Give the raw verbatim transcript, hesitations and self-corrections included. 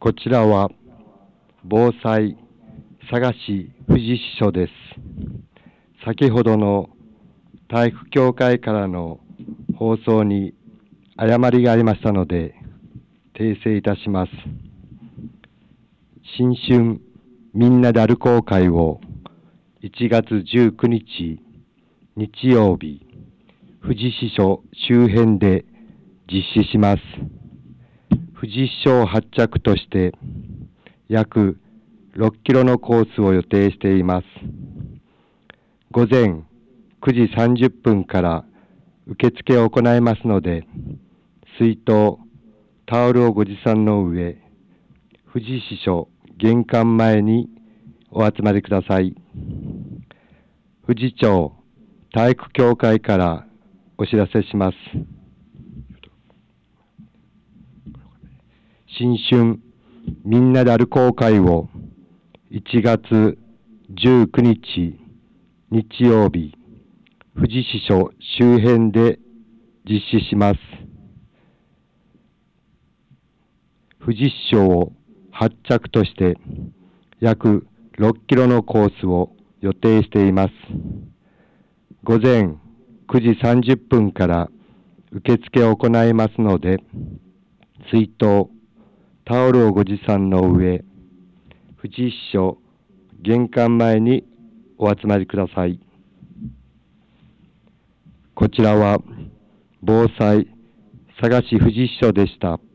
こちらは防災佐賀市富士支所です。先ほどの体育協会からの放送に誤りがありましたので訂正いたします。新春みんなで歩こう会をいちがつじゅうくにち日曜日、富士支所周辺で実施します。富士支所を発着として約ろっキロのコースを予定しています。午前くじさんじゅっぷんから受付を行いますので、水筒、タオルをご持参の上、富士支所玄関前にお集まりください。富士町体育協会からお知らせします。新春みんなで歩こう会をいちがつじゅうくにち日曜日、富士支所周辺で実施します。富士支所を発着として約ろっキロのコースを予定しています。午前くじさんじゅっぷんから受付を行いますので、水筒、タオルをご持参の上、富士支所玄関前にお集まりください。こちらは防災佐賀市富士支所でした。